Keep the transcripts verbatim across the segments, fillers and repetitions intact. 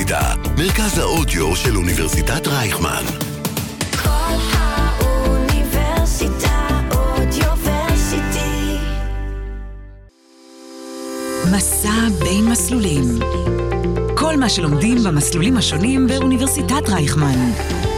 האוניברסיטה, מרכז האודיו של אוניברסיטת רייכמן. כל האוניברסיטה אודיוורסיטי. מסע בין מסלולים. כל מה שלומדים במסלולים השונים באוניברסיטת רייכמן.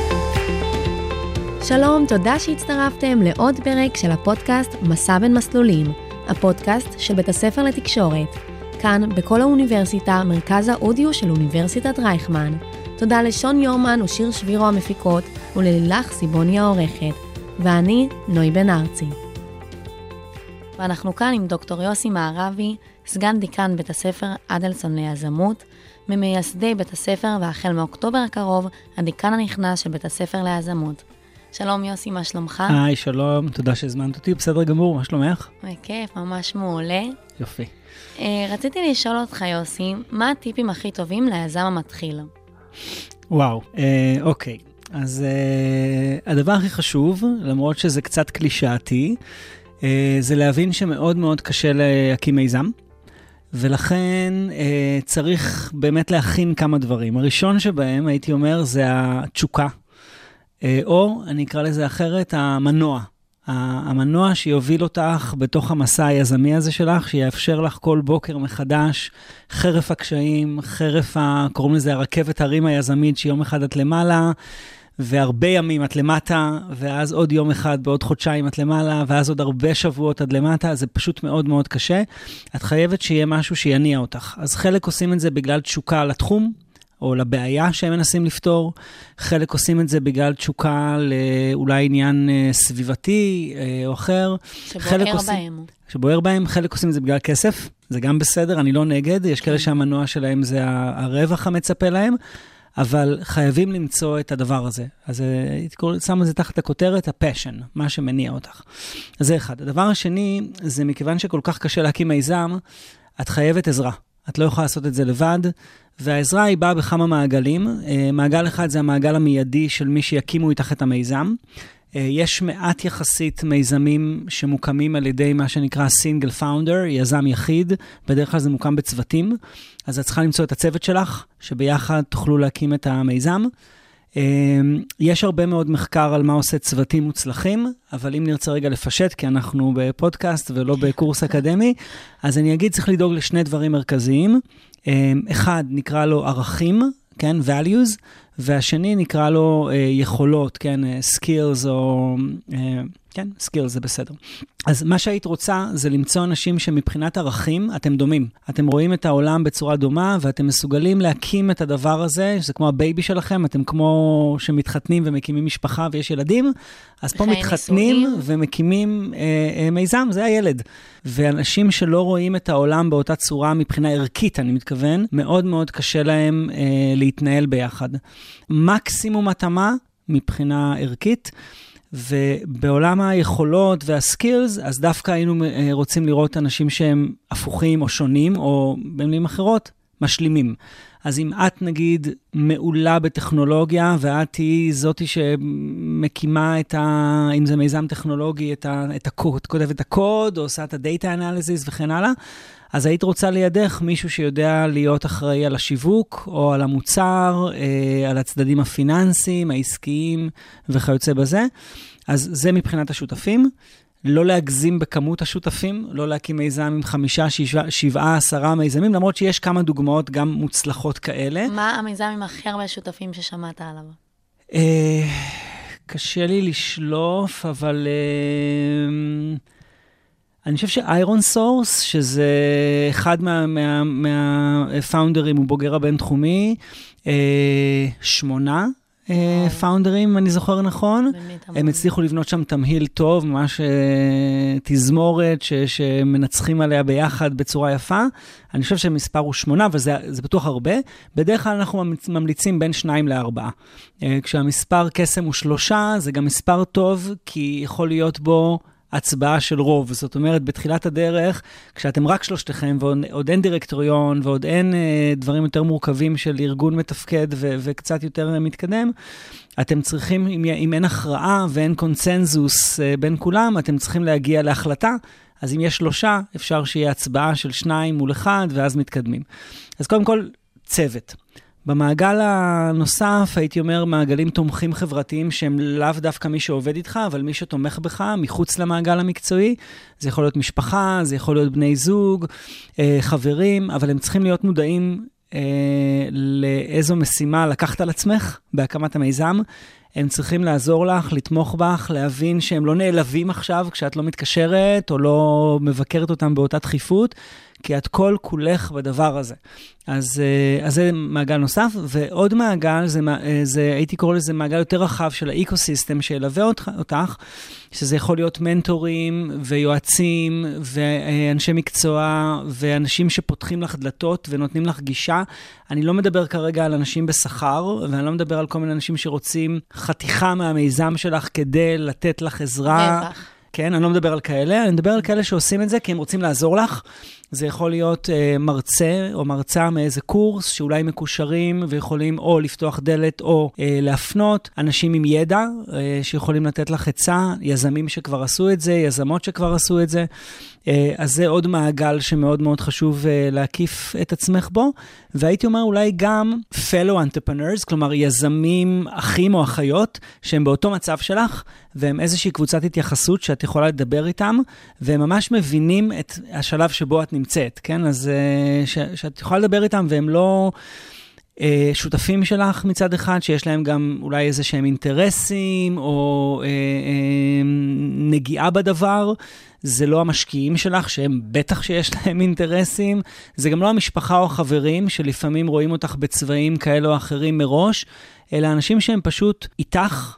שלום, תודה שהצטרפתם לעוד פרק של הפודקאסט מסע בין מסלולים, הפודקאסט של בית הספר לתקשורת. כאן בכל האוניברסיטה, מרכז האודיו של אוניברסיטת רייכמן. תודה לשון יורמן ושיר שבירו המפיקות, וללילך סיבוני העורכת. ואני, נוי בן ארצי. ואנחנו כאן עם דוקטור יוסי מערבי, סגן דיקן בית הספר אדלסון ליזמות, ממייסדי בית הספר, והחל מאוקטובר הקרוב, הדיקן הנכנס של בית הספר ליזמות. שלום יוסי, מה שלומך? היי, שלום, תודה שהזמנת אותי, בסדר גמור, מה שלומך? בכיף, ממש מעולה. יופי. רציתי לשאול אותך יוסי, מה הטיפים הכי טובים ליזם המתחיל? וואו, אה, אוקיי. אז אה, הדבר הכי חשוב, למרות שזה קצת קלישאתי, אה, זה להבין שמאוד מאוד קשה להקים מיזם, ולכן אה, צריך באמת להכין כמה דברים. הראשון שבהם, הייתי אומר, זה התשוקה, אה, או אני אקרא לזה אחרת, המנוע. המנוע שיוביל אותך בתוך המסע היזמי הזה שלך, שיאפשר לך כל בוקר מחדש, חרף הקשיים, חרף, ה... קוראים לזה הרכבת הרים היזמית, שיום אחד את למעלה, והרבה ימים את למטה, ואז עוד יום אחד בעוד חודשיים את למעלה, ואז עוד הרבה שבועות עד למטה, זה פשוט מאוד מאוד קשה. את חייבת שיהיה משהו שיניע אותך. אז חלק עושים את זה בגלל תשוקה לתחום, או לבעיה שהם מנסים לפתור. חלק עושים את זה בגלל תשוקה לאולי עניין סביבתי או אחר. שבוער בהם. שבוער בהם. חלק עושים את זה בגלל כסף. זה גם בסדר, אני לא נגד. יש כאלה שהמנוע שלהם זה הרווח המצפה להם. אבל חייבים למצוא את הדבר הזה. אז שם את זה תחת הכותרת, הפשן, מה שמניע אותך. אז זה אחד. הדבר השני, זה מכיוון שכל כך קשה להקים מיזם, את חייבת עזרה. את לא יכולה לעשות את זה לבד, והעזרה היא באה בכמה מעגלים. מעגל אחד זה המעגל המיידי של מי שיקימו איתך את המיזם. יש מעט יחסית מיזמים שמוקמים על ידי מה שנקרא סינגל פאונדר, יזם יחיד, בדרך כלל זה מוקם בצוותים, אז את צריכה למצוא את הצוות שלך, שביחד תוכלו להקים את המיזם. יש הרבה מאוד מחקר על מה עושה צוותים מוצלחים, אבל אם נרצה רגע לפשט, כי אנחנו בפודקאסט ולא בקורס אקדמי, אז אני אגיד, צריך לדאוג לשני דברים מרכזיים. אחד, נקרא לו ערכים, כן, values, והשני נקרא לו אה, יכולות, כן, אה, skills או, אה, כן, skills זה בסדר. אז מה שהיית רוצה זה למצוא אנשים שמבחינת ערכים אתם דומים. אתם רואים את העולם בצורה דומה, ואתם מסוגלים להקים את הדבר הזה, שזה כמו הבייבי שלכם, אתם כמו שמתחתנים ומקימים משפחה ויש ילדים, אז פה מתחתנים ניסויים. ומקימים אה, אה, מיזם, זה הילד. ואנשים שלא רואים את העולם באותה צורה מבחינה ערכית, אני מתכוון, מאוד מאוד קשה להם אה, להתנהל ביחד. מקסימום התאמה מבחינה ערכית, ובעולם היכולות והסקילס, אז דווקא היינו רוצים לראות אנשים שהם הפוכים או שונים, או במילים אחרות, משלימים. אז אם את נגיד מעולה בטכנולוגיה, ואת היא זאתי שמקימה את ה... אם זה מיזם טכנולוגי, את, ה, את הקוד, כותבת את הקוד, או עושה את הדאטה אנליזיס וכן הלאה, אז היית רוצה לידך מישהו שיודע להיות אחראי על השיווק, או על המוצר, על הצדדים הפיננסיים, העסקיים וכיוצא בזה. אז זה מבחינת השותפים. לא להגזים בכמות השותפים, לא להקים מיזם עם חמישה, שבעה, שבעה, עשרה מיזמים, למרות שיש כמה דוגמאות גם מוצלחות כאלה. מה המיזם עם הכי הרבה שותפים ששמעת עליו? קשה לי לשלוף, אבל... אני חושב שאיירון סורס, שזה אחד מהפאונדרים, הוא בוגר הבינתחומי, שמונה פאונדרים, אני זוכר נכון. הם הצליחו לבנות שם תמהיל טוב, ממש תזמורת שמנצחים עליה ביחד בצורה יפה. אני חושב שהמספר הוא שמונה, וזה בטוח הרבה. בדרך כלל אנחנו ממליצים בין שניים לארבעה. כשהמספר קסם הוא שלושה, זה גם מספר טוב, כי יכול להיות בו הצבעה של רוב. זאת אומרת, בתחילת הדרך, כשאתם רק שלושתכם, ועוד אין דירקטוריון, ועוד אין אה, דברים יותר מורכבים של ארגון מתפקד ו- וקצת יותר מתקדם, אתם צריכים, אם, אם אין הכרעה ואין קונצנזוס אה, בין כולם, אתם צריכים להגיע להחלטה. אז אם יש שלושה, אפשר שיהיה הצבעה של שניים מול אחד, ואז מתקדמים. אז קודם כל, צוות. במעגל הנוסף, הייתי אומר, מעגלים תומכים חברתיים שהם לאו דווקא מי שעובד איתך, אבל מי שתומך בך מחוץ למעגל המקצועי. זה יכול להיות משפחה, זה יכול להיות בני זוג, חברים, אבל הם צריכים להיות מודעים לאיזו משימה לקחת על עצמך בהקמת המיזם. הם צריכים לעזור לך, לתמוך בך, להבין שהם לא נעלבים עכשיו כשאת לא מתקשרת או לא מבקרת אותם באותה דחיפות, כי את כל כולך בדבר הזה. אז, אז זה מעגל נוסף, ועוד מעגל, זה, זה, הייתי קורא לזה מעגל יותר רחב של האקוסיסטם שילווה אותך, שזה יכול להיות מנטורים ויועצים ואנשי מקצוע ואנשים שפותחים לך דלתות ונותנים לך גישה. אני לא מדבר כרגע על אנשים בשכר, ואני לא מדבר על כל מיני אנשים שרוצים חתיכה מהמיזם שלך כדי לתת לך עזרה. בטח. כן, אני לא מדבר על כאלה, אני מדבר על כאלה שעושים את זה כי הם רוצים לעזור לך. זה יכול להיות uh, מרצה או מרצה מאיזה קורס שאולי מקושרים ויכולים או לפתוח דלת או uh, להפנות, אנשים עם ידע uh, שיכולים לתת לך עצה, יזמים שכבר עשו את זה, יזמות שכבר עשו את זה. Uh, אז זה עוד מעגל שמאוד מאוד חשוב uh, להקיף את עצמך בו, והייתי אומר אולי גם fellow entrepreneurs, כלומר יזמים אחים או אחיות שהם באותו מצב שלך, והם איזושהי קבוצת התייחסות שאת יכולה לדבר איתם, והם ממש מבינים את השלב שבו את נמצאת, כן? אז ש, שאת יכולה לדבר איתם, והם לא אה, שותפים שלך מצד אחד, שיש להם גם אולי איזה שהם אינטרסים, או אה, אה, נגיעה בדבר, זה לא המשקיעים שלך, שהם בטח שיש להם אינטרסים, זה גם לא המשפחה או החברים, שלפעמים רואים אותך בצבעים כאלה או אחרים מראש, אלא אנשים שהם פשוט איתך,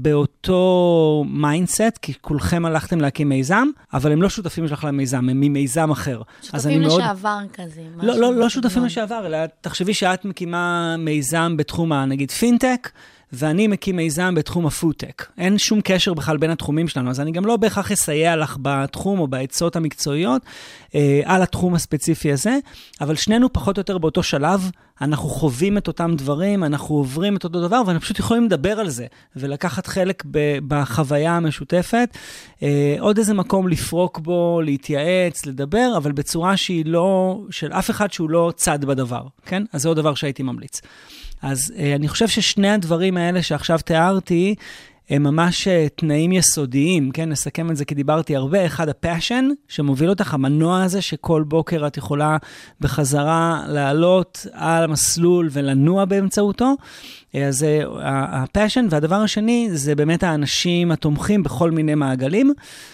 באותו מיינדסט, כי כולכם הלכתם להקים מיזם, אבל הם לא שותפים שלך למיזם, הם ממיזם אחר. שותפים לשעבר מאוד... כזה. לא, לא, לא שותפים לשעבר, אלא תחשבי שאת מקימה מיזם בתחום, נגיד פינטק, ואני מקים מיזם בתחום הפודטק. אין שום קשר בכלל בין התחומים שלנו, אז אני גם לא בהכרח אסייע לך בתחום או בעצות המקצועיות, אה, על התחום הספציפי הזה, אבל שנינו פחות או יותר באותו שלב, אנחנו חווים את אותם דברים, אנחנו עוברים את אותו דבר, ואנחנו פשוט יכולים לדבר על זה, ולקחת חלק ב- בחוויה המשותפת, אה, עוד איזה מקום לפרוק בו, להתייעץ, לדבר, אבל בצורה שהיא לא, של אף אחד שהוא לא צד בדבר, כן? אז זה עוד דבר שהייתי ממליץ. אז אה, אני חושב ששני הדברים האלה שעכשיו תיארתי, הם ממש תנאים יסודיים, כן? נסכם את זה כי דיברתי הרבה. אחד, הפאשן, שמוביל אותך, המנוע הזה שכל בוקר את יכולה בחזרה לעלות על המסלול ולנוע באמצעותו. אז זה הפאשן, והדבר השני זה באמת האנשים התומכים בכל מיני מעגלים.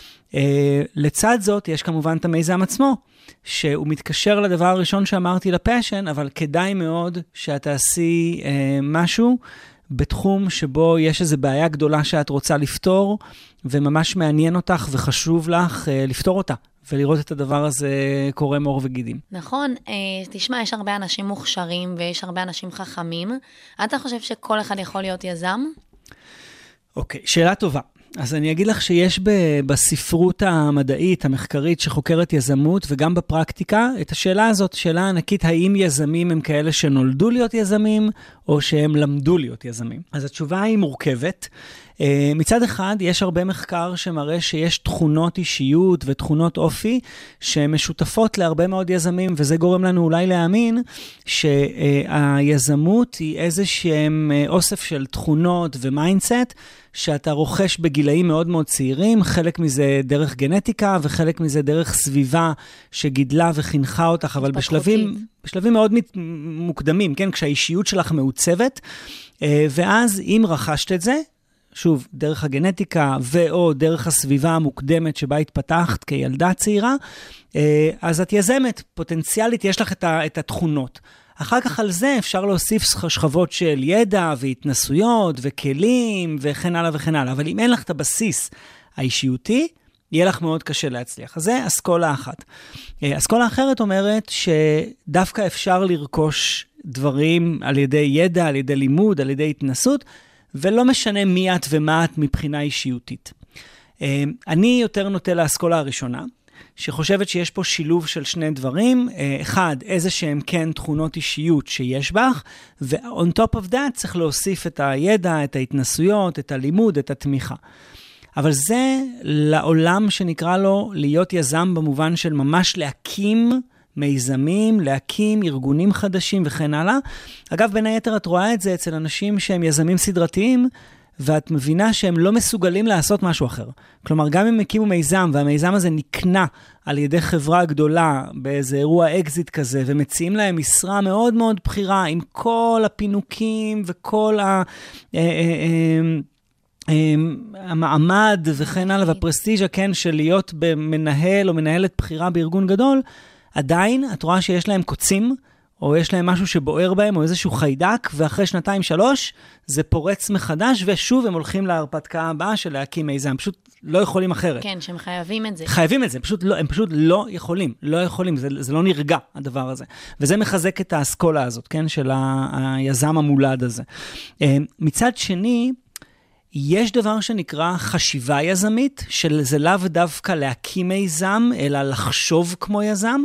לצד זאת, יש כמובן את המיזם עצמו, שהוא מתקשר לדבר הראשון שאמרתי לפאשן, אבל כדאי מאוד שאת תעשי משהו, בתחום שבו יש איזו בעיה גדולה שאת רוצה לפתור, וממש מעניין אותך וחשוב לך אה, לפתור אותה, ולראות את הדבר הזה קורה מאור וגידים. נכון, אה, תשמע, יש הרבה אנשים מוכשרים, ויש הרבה אנשים חכמים. אתה חושב שכל אחד יכול להיות יזם? אוקיי, שאלה טובה. אז אני אגיד לך שיש בספרות המדעית, המחקרית, שחוקרת יזמות, וגם בפרקטיקה, את השאלה הזאת, שאלה ענקית, האם יזמים הם כאלה שנולדו להיות יזמים, או שהם למדו להיות יזמים. אז התשובה היא מורכבת. מצד אחד, יש הרבה מחקר שמראה שיש תכונות אישיות ותכונות אופי, שמשותפות להרבה מאוד יזמים, וזה גורם לנו אולי להאמין, שהיזמות היא איזשהם אוסף של תכונות ומיינדסט, שאתה רוכש בגילאים מאוד מאוד צעירים, חלק מזה דרך גנטיקה, וחלק מזה דרך סביבה שגידלה וחינכה אותך, אבל בשלבים, בשלבים מאוד מוקדמים, כן? כשהאישיות שלך מעוצבת, ואז אם רכשת את זה, שוב, דרך הגנטיקה ואו דרך הסביבה המוקדמת שבה התפתחת כילדה צעירה, אז את יזמת, פוטנציאלית יש לך את התכונות. אחר כך על זה אפשר להוסיף שכבות של ידע והתנסויות וכלים וכן הלאה וכן הלאה. אבל אם אין לך את הבסיס האישיותי, יהיה לך מאוד קשה להצליח. אז זה אסכולה אחת. אסכולה אחרת אומרת שדווקא אפשר לרכוש דברים על ידי ידע, על ידי לימוד, על ידי התנסות, ולא משנה מי את ומה את מבחינה אישיותית. אני יותר נוטה לאסכולה הראשונה, שחושבת שיש פה שילוב של שני דברים. אחד, איזה שהם כן תכונות אישיות שיש בך, ו-on top of that צריך להוסיף את הידע, את ההתנסויות, את הלימוד, את התמיכה. אבל זה לעולם שנקרא לו להיות יזם במובן של ממש להקים מיזמים, להקים ארגונים חדשים וכן הלאה. אגב, בין היתר את רואה את זה אצל אנשים שהם יזמים סדרתיים, ואת מבינה שהם לא מסוגלים לעשות משהו אחר. כלומר, גם אם הקימו מיזם, והמיזם הזה נקנה על ידי חברה גדולה, באיזה אירוע אקזיט כזה, ומציעים להם משרה מאוד מאוד בחירה, עם כל הפינוקים וכל ה... המעמד וכן הלאה, והפרסטיג'ה, כן, של להיות במנהל או מנהלת בחירה בארגון גדול, עדיין את רואה שיש להם קוצים, או יש להם משהו שבוער בהם, או איזשהו חיידק, ואחרי שנתיים שלוש, זה פורץ מחדש, ושוב הם הולכים להרפתקה הבאה של להקים מיזם. פשוט לא יכולים אחרת. כן, שהם חייבים את זה. חייבים את זה, פשוט לא, הם פשוט לא יכולים, לא יכולים, זה, זה לא נרגע, הדבר הזה. וזה מחזק את האסכולה הזאת, כן, של ה, היזם המולד הזה. מצד שני, יש דבר שנקרא חשיבה יזמית, שזה לאו דווקא להקים מיזם, אלא לחשוב כמו יזם,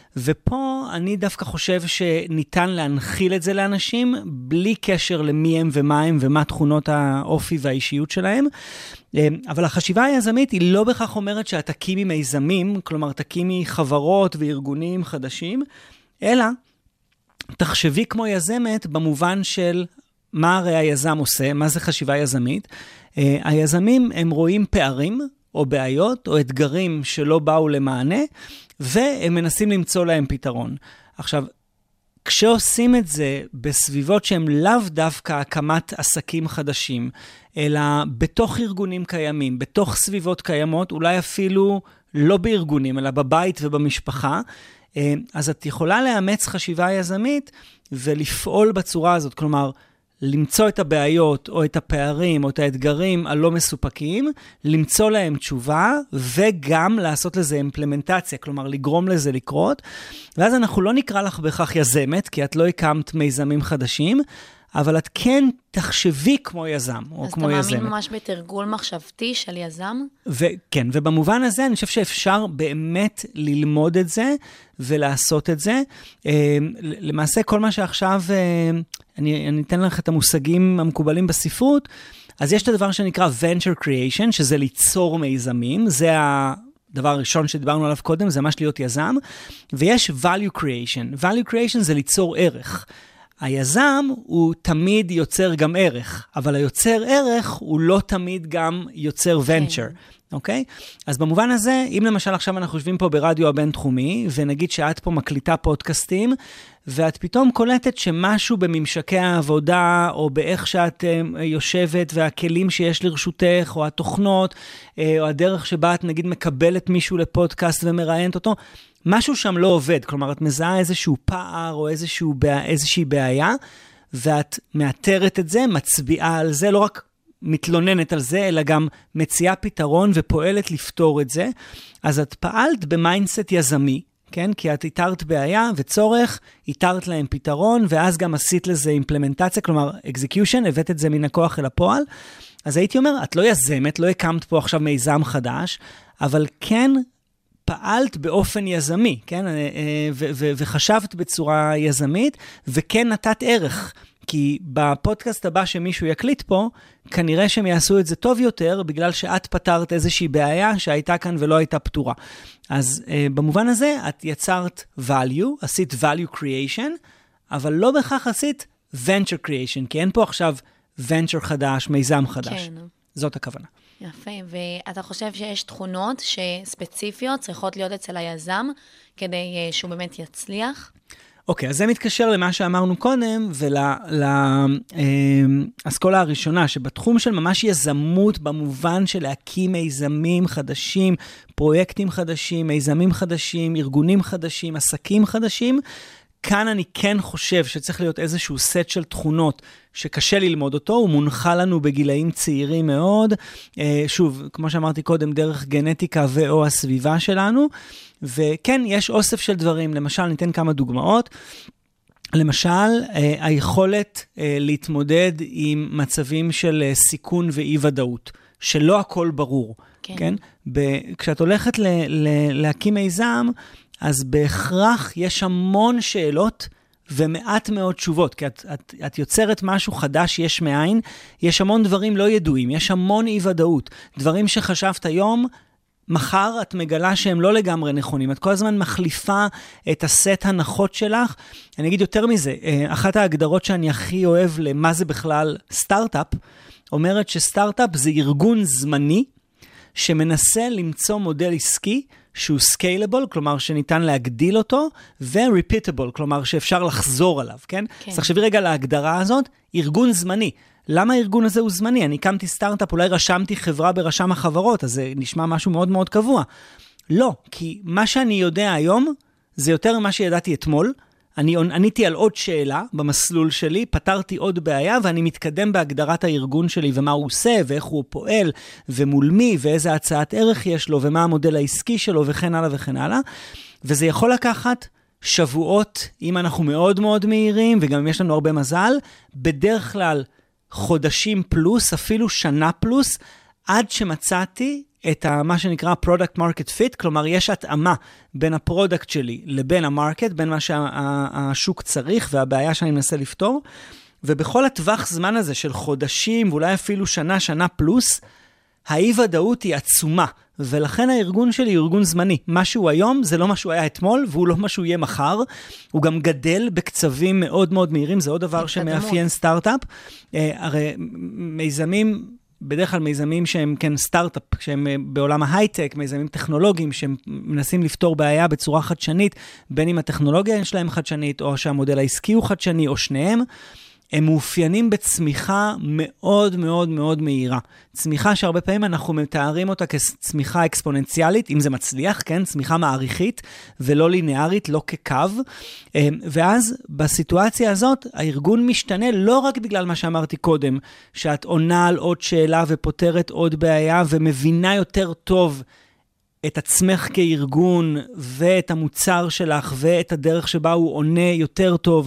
ופה אני דווקא חושב שניתן להנחיל את זה לאנשים, בלי קשר למי הם ומה הם ומה תכונות האופי והאישיות שלהם. אבל החשיבה היזמית היא לא בכך אומרת שאת תקימי מיזמים, כלומר תקימי חברות וארגונים חדשים, אלא תחשבי כמו יזמת במובן של מה הרי היזם עושה, מה זה חשיבה יזמית. היזמים הם רואים פערים או בעיות או אתגרים שלא באו למענה, והם מנסים למצוא להם פתרון. עכשיו, כשעושים את זה בסביבות שהם לאו דווקא הקמת עסקים חדשים, אלא בתוך ארגונים קיימים, בתוך סביבות קיימות, אולי אפילו לא בארגונים, אלא בבית ובמשפחה, אז את יכולה לאמץ חשיבה יזמית ולפעול בצורה הזאת. כלומר, למצוא את הבעיות או את הפערים או את האתגרים הלא מסופקים, למצוא להם תשובה וגם לעשות לזה אימפלמנטציה, כלומר לגרום לזה לקרות, ואז אנחנו לא נקרא לך בכך יזמת, כי את לא הקמת מיזמים חדשים, אבל את כן תחשבי כמו יזם או כמו יזמת. אז אתה מאמין ממש בתרגול מחשבתי של יזם? וכן, ובמובן הזה אני חושב שאפשר באמת ללמוד את זה ולעשות את זה. למעשה כל מה שעכשיו, אני, אני אתן לך את המושגים המקובלים בספרות, אז יש את הדבר שנקרא venture creation, שזה ליצור מיזמים, זה ה... דבר הראשון שדיברנו עליו קודם, זה ממש להיות יזם, ויש value creation. value creation זה ליצור ערך. היזם הוא תמיד יוצר גם ערך, אבל היוצר ערך הוא לא תמיד גם יוצר venture, אוקיי? אז במובן הזה, אם למשל עכשיו אנחנו יושבים פה ברדיו הבינתחומי, ונגיד שאת פה מקליטה פודקאסטים, ואת פתאום קולטת שמשהו בממשקי העבודה, או באיך שאת יושבת, והכלים שיש לרשותך, או התוכנות, או הדרך שבה את נגיד מקבלת מישהו לפודקאסט ומראיינת אותו, משהו שם לא עובד, כלומר, את מזהה איזשהו פער או איזשהו, איזושהי בעיה, ואת מאתרת את זה, מצביעה על זה, לא רק מתלוננת על זה, אלא גם מציעה פתרון ופועלת לפתור את זה. אז את פעלת במיינדסט יזמי, כן? כי את איתרת בעיה וצורך, איתרת להם פתרון, ואז גם עשית לזה אימפלמנטציה, כלומר, execution, הבאת את זה מן הכוח אל הפועל. אז הייתי אומר, את לא יזמת, לא הקמת פה עכשיו מיזם חדש, אבל כן פעלת באופן יזמי, כן? ו- ו- וחשבת בצורה יזמית, וכן נתת ערך. כי בפודקאסט הבא שמישהו יקליט פה, כנראה שהם יעשו את זה טוב יותר, בגלל שאת פתרת איזושהי בעיה שהייתה כאן ולא הייתה פתורה. אז במובן הזה, את יצרת value, עשית value creation, אבל לא בכך עשית venture creation, כי אין פה עכשיו venture חדש, מיזם חדש. כן. זאת הכוונה. יפה, ואתה חושב שיש תכונות שספציפיות צריכות להיות אצל היזם, כדי שהוא באמת יצליח? אוקיי, אז זה מתקשר למה שאמרנו קודם, ולאסכולה הראשונה, שבתחום של ממש יזמות, במובן של להקים מיזמים חדשים, פרויקטים חדשים, מיזמים חדשים, ארגונים חדשים, עסקים חדשים, כאן אני כן חושב שצריך להיות איזשהו סט של תכונות שקשה ללמוד אותו, הוא מונחה לנו בגילאים צעירים מאוד, שוב, כמו שאמרתי קודם, דרך גנטיקה ואו הסביבה שלנו, וכן, יש אוסף של דברים, למשל, ניתן כמה דוגמאות, למשל, היכולת להתמודד עם מצבים של סיכון ואי ודאות, שלא הכל ברור, כן? כן? כשאת הולכת ל- ל- להקים מיזם, אז בהכרח יש המון שאלות ומעט מאוד תשובות, כי את, את, את יוצרת משהו חדש יש מאין, יש המון דברים לא ידועים, יש המון אי ודאות, דברים שחשבת היום, מחר את מגלה שהם לא לגמרי נכונים. את כל הזמן מחליפה את הסט הנחות שלך. אני אגיד יותר מזה, אחת ההגדרות שאני הכי אוהב למה זה בכלל סטארט-אפ, אומרת שסטארט-אפ זה ארגון זמני, שמנסה למצוא מודל עסקי, שהוא scalable, כלומר שניתן להגדיל אותו, ו-repeatable, כלומר שאפשר לחזור עליו, כן? כן. אז תחשבי רגע להגדרה הזאת, ארגון זמני. למה הארגון הזה הוא זמני? אני קמתי סטארט-אפ, אולי רשמתי חברה ברשם החברות, אז זה נשמע משהו מאוד מאוד קבוע. לא, כי מה שאני יודע היום, זה יותר ממה שידעתי אתמול, אני עניתי על עוד שאלה במסלול שלי, פתרתי עוד בעיה, ואני מתקדם בהגדרת הארגון שלי, ומה הוא עושה, ואיך הוא פועל, ומול מי, ואיזה הצעת ערך יש לו, ומה המודל העסקי שלו, וכן הלאה וכן הלאה. וזה יכול לקחת שבועות, אם אנחנו מאוד מאוד מהירים, וגם אם יש לנו הרבה מזל, בדרך כלל חודשים פלוס, אפילו שנה פלוס, עד שמצאתי את מה שנקרא product market fit, כלומר יש התאמה בין הפרודקט שלי לבין המרקט, בין מה שהשוק צריך והבעיה שאני מנסה לפתור, ובכל הטווח זמן הזה של חודשים ואולי אפילו שנה, שנה פלוס, האי ודאות היא עצומה, ולכן הארגון שלי הוא ארגון זמני. מה שהוא היום זה לא מה שהוא היה אתמול, והוא לא מה שהוא יהיה מחר, הוא גם גדל בקצבים מאוד מאוד מהירים, זה עוד דבר שמאפיין סטארט-אפ. הרי מיזמים, בדרך כלל מיזמים שהם כן סטארט-אפ, שהם בעולם ההייטק, מיזמים טכנולוגיים, שהם מנסים לפתור בעיה בצורה חדשנית, בין אם הטכנולוגיה שלהם חדשנית, או שהמודל העסקי הוא חדשני, או שניהם, הם מאופיינים בצמיחה מאוד מאוד מאוד מהירה. צמיחה שהרבה פעמים אנחנו מתארים אותה כצמיחה אקספוננציאלית, אם זה מצליח, כן? צמיחה מעריכית ולא לינארית, לא כקו. ואז בסיטואציה הזאת, הארגון משתנה לא רק בגלל מה שאמרתי קודם, שאת עונה על עוד שאלה ופותרת עוד בעיה ומבינה יותר טוב את עצמך כארגון ואת המוצר שלך ואת הדרך שבה הוא עונה יותר טוב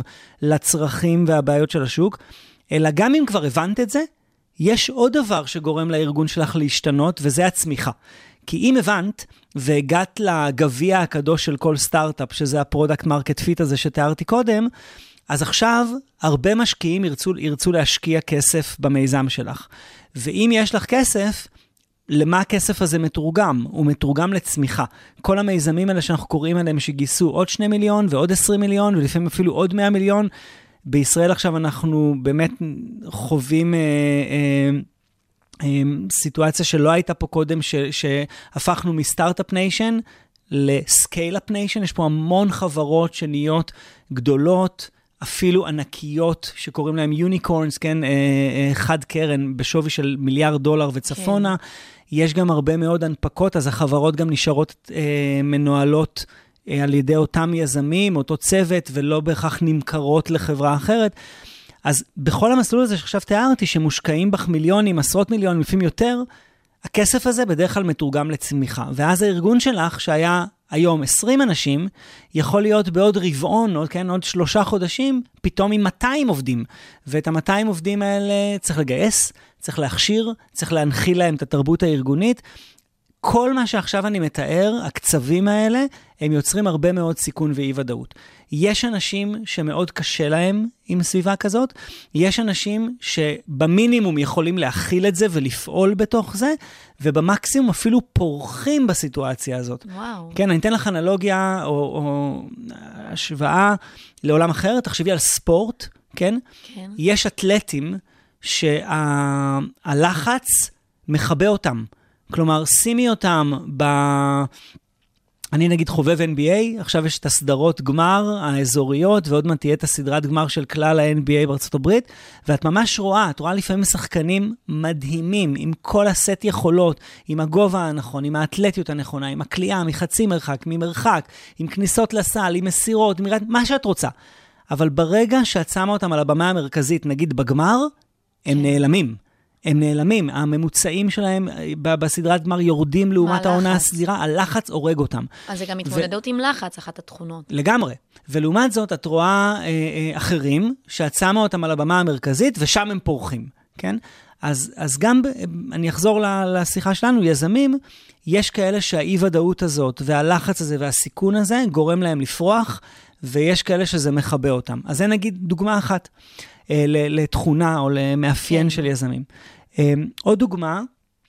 לצרכים והבעיות של השוק, אלא גם אם כבר הבנת את זה, יש עוד דבר שגורם לארגון שלך להשתנות, וזה הצמיחה. כי אם הבנת והגעת לגביע הקדוש של כל סטארט-אפ, שזה הפרודקט מרקט פיט הזה שתיארתי קודם, אז עכשיו הרבה משקיעים ירצו, ירצו להשקיע כסף במיזם שלך. ואם יש לך כסף, למה הכסף הזה מתורגם? הוא מתורגם לצמיחה. כל המיזמים האלה שאנחנו קוראים עליהם שגייסו עוד שני מיליון ועוד עשרים מיליון ולפעמים אפילו עוד מאה מיליון. בישראל עכשיו אנחנו באמת חווים אה, אה, אה, סיטואציה שלא הייתה פה קודם, ש, שהפכנו מסטארט-אפ ניישן לסקייל-אפ ניישן. יש פה המון חברות שנהיות גדולות, אפילו ענקיות, שקוראים להם יוניקורנס, כן, אה, אה, חד קרן בשווי של מיליארד דולר וצפונה. כן. יש גם הרבה מאוד הנפקות, אז החברות גם נשארות אה, מנוהלות אה, על ידי אותם יזמים, אותו צוות, ולא בהכרח נמכרות לחברה אחרת. אז בכל המסלול הזה שעכשיו תיארתי, שמושקעים בך מיליונים, עשרות מיליונים, לפעמים יותר, הכסף הזה בדרך כלל מתורגם לצמיחה. ואז הארגון שלך, שהיה היום עשרים אנשים, יכול להיות בעוד רבעון, עוד, כן, עוד שלושה חודשים, פתאום עם מאתיים עובדים. ואת ה-מאתיים עובדים האלה צריך לגייס, צריך להכשיר, צריך להנחיל להם את התרבות הארגונית. כל מה שעכשיו אני מתאר, הקצבים האלה, הם יוצרים הרבה מאוד סיכון ואי ודאות. יש אנשים שמאוד קשה להם עם סביבה כזאת, יש אנשים שבמינימום יכולים להכיל את זה ולפעול בתוך זה, ובמקסימום אפילו פורחים בסיטואציה הזאת. וואו. כן, אני אתן לך אנלוגיה או, או השוואה לעולם אחר, תחשבי על ספורט, כן? כן. יש אתלטים שהלחץ מחבא אותם. כלומר, שימי אותם ב... אני נגיד חובב אן בי איי, עכשיו יש את הסדרות גמר האזוריות, ועוד מעט תהיה את הסדרת גמר של כלל ה-אן בי איי בארצות הברית, ואת ממש רואה, את רואה לפעמים שחקנים מדהימים, עם כל הסט יכולות, עם הגובה הנכון, עם האתלטיות הנכונה, עם הקליעה, מחצי מרחק, ממרחק, עם כניסות לסל, עם מסירות, עם... מה שאת רוצה. אבל ברגע שאת שמה אותם על הבמה המרכזית, נגיד בגמר, הם נעלמים. הם נעלמים, הממוצעים שלהם בסדרת גמר יורדים לעומת העונה הסדירה, הלחץ הורג אותם. אז זה גם מתמודדות ו... עם לחץ, אחת התכונות. לגמרי. ולעומת זאת, את רואה אה, אה, אחרים, שאת שמה אותם על הבמה המרכזית, ושם הם פורחים, כן? אז, אז גם, אני אחזור לשיחה שלנו, יזמים, יש כאלה שהאי ודאות הזאת, והלחץ הזה והסיכון הזה, גורם להם לפרוח, ויש כאלה שזה מחבא אותם. אז זה נגיד דוגמה אחת. לתכונה או למאפיין של יזמים. עוד דוגמה,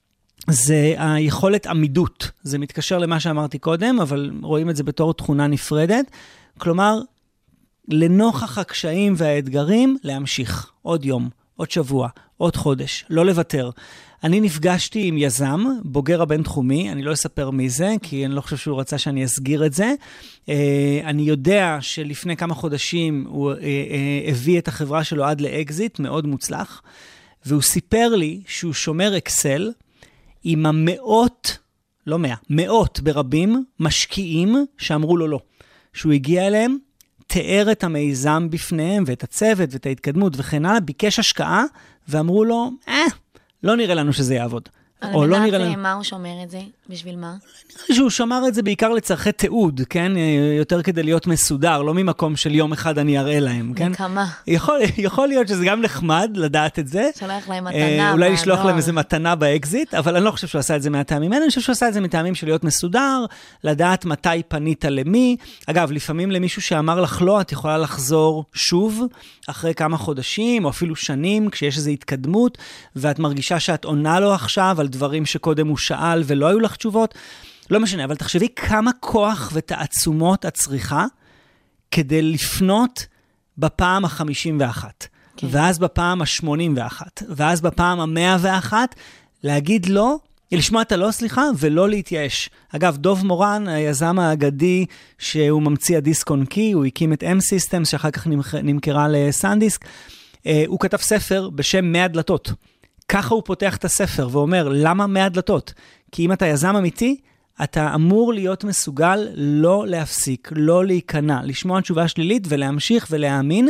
זה היכולת עמידות. זה מתקשר למה שאמרתי קודם, אבל רואים את זה בתור תכונה נפרדת. כלומר, לנוכח הקשיים והאתגרים, להמשיך עוד יום, עוד שבוע, עוד חודש, לא לוותר. אני נפגשתי עם יזם, בוגר הבינתחומי, אני לא אספר מי זה, כי אני לא חושב שהוא רצה שאני אסגיר את זה. אני יודע שלפני כמה חודשים הוא הביא את החברה שלו עד לאקזיט, מאוד מוצלח, והוא סיפר לי שהוא שומר אקסל עם המאות, לא מאה, מאות ברבים, משקיעים שאמרו לו לא. שהוא הגיע אליהם, תיאר את המיזם בפניהם, ואת הצוות, ואת ההתקדמות וכן הלאה, ביקש השקעה, ואמרו לו, אה, לא נראה לנו שזה יעבוד. על מנת לנו... מה הוא שומר את זה? בשביל מה? נראה לי שהוא שמר את זה בעיקר לצרכי תיעוד, כן? יותר כדי להיות מסודר, לא ממקום של יום אחד אני אראה להם, כן? וכמה? יכול, יכול להיות שזה גם נחמד לדעת את זה. שולח להם מתנה. אולי לשלוח להם איזה מתנה באקזיט, אבל אני לא חושב שהוא עשה את זה מהטעמים האלה, אני חושב שהוא עשה את זה מטעמים של להיות מסודר, לדעת מתי פנית למי. אגב, לפעמים למישהו שאמר לך לא, את יכולה לחזור שוב, אחרי כמה חודשים, או אפילו שנים, כשיש איזו התקדמות, ואת מרגישה שאת עונה לו עכשיו על דברים שקודם הוא שאל ולא היו לך תשובות. לא משנה, אבל תחשבי כמה כוח ותעצומות את צריכה כדי לפנות בפעם ה-חמישים ואחת, כן. ואז בפעם ה-שמונים ואחת, ואז בפעם ה-מאה ואחת, להגיד לא, לשמוע את הלא, סליחה, ולא להתייאש. אגב, דוב מורן, היזם האגדי שהוא ממציא הדיסק און קי, הוא הקים את M-Systems, שאחר כך נמכרה לסנדיסק, הוא כתב ספר בשם מאה דלתות. ככה הוא פותח את הספר ואומר, למה מאה דלתות? כי אם אתה יזם אמיתי, אתה אמור להיות מסוגל לא להפסיק, לא להיכנע, לשמוע תשובה שלילית ולהמשיך ולהאמין.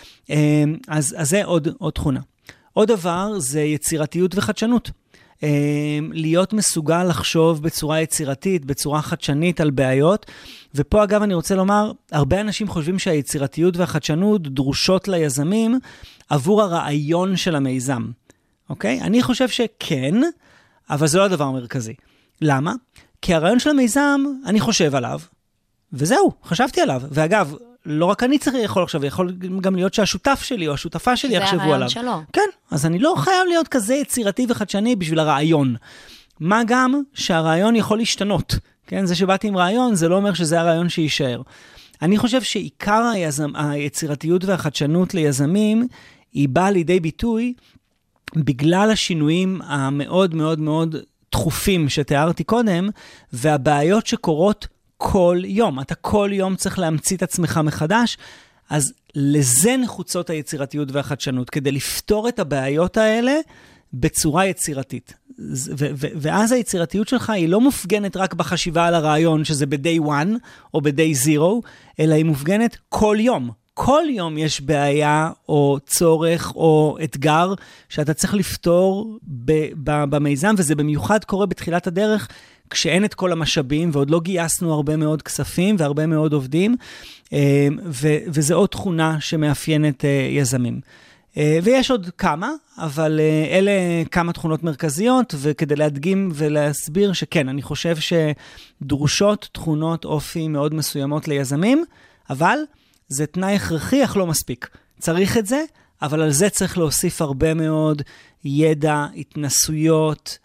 אז, אז זה עוד, עוד תכונה. עוד דבר זה יצירתיות וחדשנות. להיות מסוגל לחשוב בצורה יצירתית, בצורה חדשנית על בעיות. ופה אגב אני רוצה לומר, הרבה אנשים חושבים שהיצירתיות והחדשנות דרושות ליזמים עבור הרעיון של המיזם. אוקיי? אני חושב שכן, אבל זה לא הדבר המרכזי. למה? כי הרעיון של המיזם, אני חושב עליו, וזהו, חשבתי עליו. ואגב, לא רק אני צריך יכול עכשיו, יכול גם להיות שהשותף שלי או השותפה שלי יחשבו עליו. זה הרעיון שלו. כן, אז אני לא חייב להיות כזה יצירתי וחדשני בשביל הרעיון. מה גם שהרעיון יכול להשתנות. כן? זה שבאתי עם רעיון, זה לא אומר שזה הרעיון שיישאר. אני חושב שעיקר היזם, היצירתיות והחדשנות ליזמים, היא באה לידי ביטוי, בגלל השינויים המאוד מאוד מאוד דחופים שתיארתי קודם, והבעיות שקורות כל יום. אתה כל יום צריך להמציא את עצמך מחדש, אז לזה נחוצות היצירתיות והחדשנות, כדי לפתור את הבעיות האלה בצורה יצירתית. ו- ו- ואז היצירתיות שלך היא לא מופגנת רק בחשיבה על הרעיון, שזה ב-day one או ב-day zero, אלא היא מופגנת כל יום. כל יום יש בעיה או צורך או אתגר שאתה צריך לפתור ב- ב- במיזם, וזה במיוחד קורה בתחילת הדרך, כשאין את כל המשאבים, ועוד לא גייסנו הרבה מאוד כספים והרבה מאוד עובדים, ו- וזה עוד תכונה שמאפיינת יזמים. ויש עוד כמה, אבל אלה כמה תכונות מרכזיות, וכדי להדגים ולהסביר שכן, אני חושב שדרושות תכונות אופי מאוד מסוימות ליזמים, אבל זה תנאי הכרחי, אך לא מספיק. צריך את זה, אבל על זה צריך להוסיף הרבה מאוד ידע, התנסויות,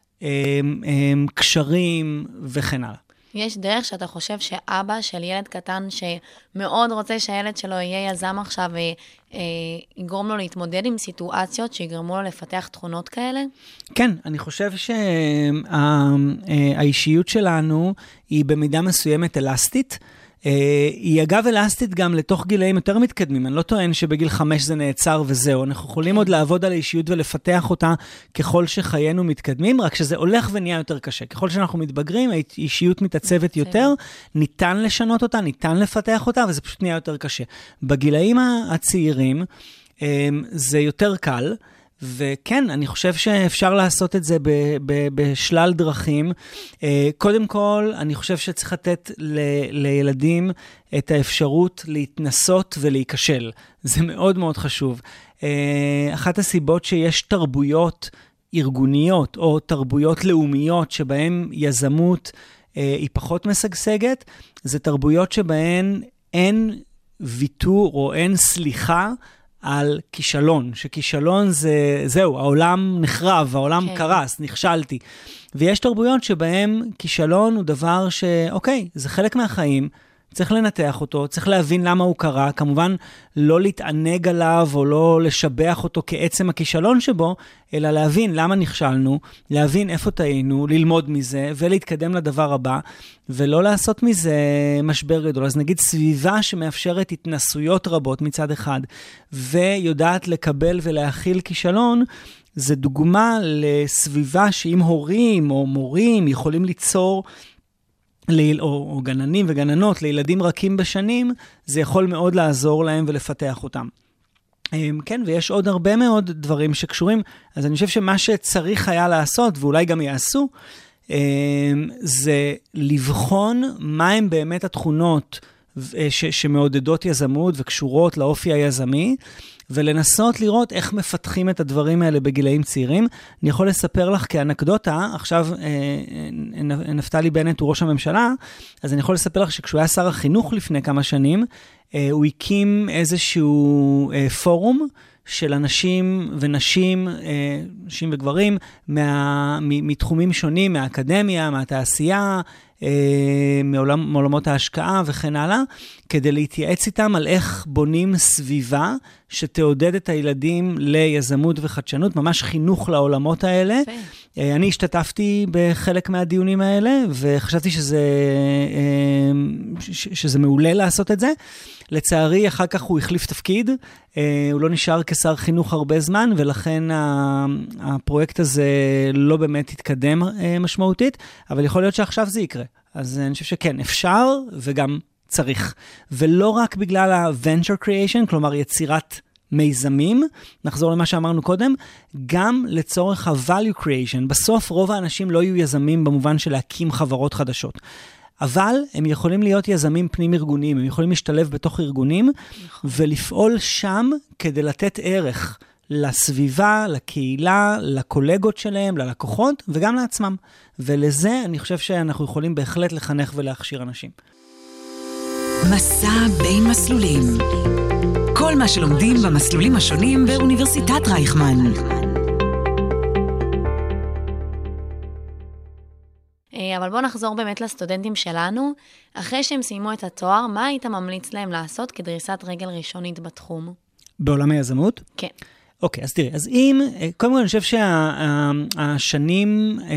קשרים וכן הלאה. יש דרך שאתה חושב שאבא של ילד קטן שמאוד רוצה שהילד שלו יהיה יזם עכשיו ויגרום לו להתמודד עם סיטואציות שיגרמו לו לפתח תכונות כאלה? כן, אני חושב שהאישיות שלנו היא במידה מסוימת אלסטית, היא אגב אלסטית גם לתוך גילאים יותר מתקדמים. אני לא טוען שבגיל חמש זה נעצר וזהו. אנחנו יכולים עוד לעבוד על האישיות ולפתח אותה ככל שחיינו מתקדמים, רק שזה הולך ונהיה יותר קשה. ככל שאנחנו מתבגרים, האישיות מתעצבת יותר, ניתן לשנות אותה, ניתן לפתח אותה, וזה פשוט נהיה יותר קשה. בגילאים הצעירים זה יותר קל, וכן, אני חושב שאפשר לעשות את זה ב- ב- בשלל דרכים. קודם כל, אני חושב שצריך לתת ל- לילדים את האפשרות להתנסות ולהיכשל. זה מאוד מאוד חשוב. אחת הסיבות שיש תרבויות ארגוניות או תרבויות לאומיות שבהן יזמות היא פחות משגשגת, זה תרבויות שבהן אין ויתור או אין סליחה על כישלון, שכישלון זה, זהו, העולם נחרב, העולם כן. קרס, נכשלתי. ויש תרבויות שבהם כישלון הוא דבר שאוקיי, זה חלק מהחיים, צריך לנתח אותו, צריך להבין למה הוא קרה, כמובן לא להתענג עליו או לא לשבח אותו כעצם הכישלון שבו, אלא להבין למה נכשלנו, להבין איפה טעינו, ללמוד מזה ולהתקדם לדבר הבא, ולא לעשות מזה משבר גדול. אז נגיד סביבה שמאפשרת התנסויות רבות מצד אחד, ויודעת לקבל ולהכיל כישלון, זה דוגמה לסביבה שאם הורים או מורים יכולים ליצור או, או גננים וגננות לילדים רכים בשנים, זה יכול מאוד לעזור להם ולפתח אותם. כן, ויש עוד הרבה מאוד דברים שקשורים, אז אני חושב שמה שצריך היה לעשות, ואולי גם יעשו, זה לבחון מה הם באמת התכונות ש- שמעודדות יזמות וקשורות לאופי היזמי, ולנסות לראות איך מפתחים את הדברים האלה בגילאים צעירים. אני יכול לספר לך כאנקדוטה, עכשיו אה, נפתלי בנט הוא ראש הממשלה, אז אני יכול לספר לך שכשהוא היה שר החינוך לפני כמה שנים, אה, הוא הקים איזשהו אה, פורום של אנשים ונשים, אה, נשים וגברים, מה, מתחומים שונים, מהאקדמיה, מהתעשייה, מעולם, מעולמות ההשקעה וכן הלאה, כדי להתייעץ איתם על איך בונים סביבה שתעודד את הילדים ליזמות וחדשנות, ממש חינוך לעולמות האלה. אני השתתפתי בחלק מהדיונים האלה, וחשבתי שזה, שזה מעולה לעשות את זה. לצערי, אחר כך הוא החליף תפקיד, הוא לא נשאר כשר חינוך הרבה זמן, ולכן הפרויקט הזה לא באמת התקדם משמעותית, אבל יכול להיות שעכשיו זה יקרה. אז אני חושב שכן, אפשר וגם צריך. ולא רק בגלל ה-venture creation, כלומר יצירת מיזמים, נחזור למה שאמרנו קודם, גם לצורך ה-value creation. בסוף רוב האנשים לא יהיו יזמים במובן של להקים חברות חדשות. אבל הם יכולים להיות יזמים פנים ארגוניים, הם יכולים להשתלב בתוך ארגונים, ולפעול שם כדי לתת ערך לסביבה, לקהילה, לקולגות שלהם, ללקוחות, וגם לעצמם. ולזה אני חושב שאנחנו יכולים בהחלט לחנך ולהכשיר אנשים. מסע בין מסלולים. כל מה שלומדים במסלולים השונים באוניברסיטת רייכמן. אבל בואו נחזור באמת לסטודנטים שלנו. אחרי שהם סיימו את התואר, מה היית ממליץ להם לעשות כדריסת רגל ראשונית בתחום? בעולם היזמות? כן. אוקיי, אז תראי, אז אם, קודם כל אני חושב שהשנים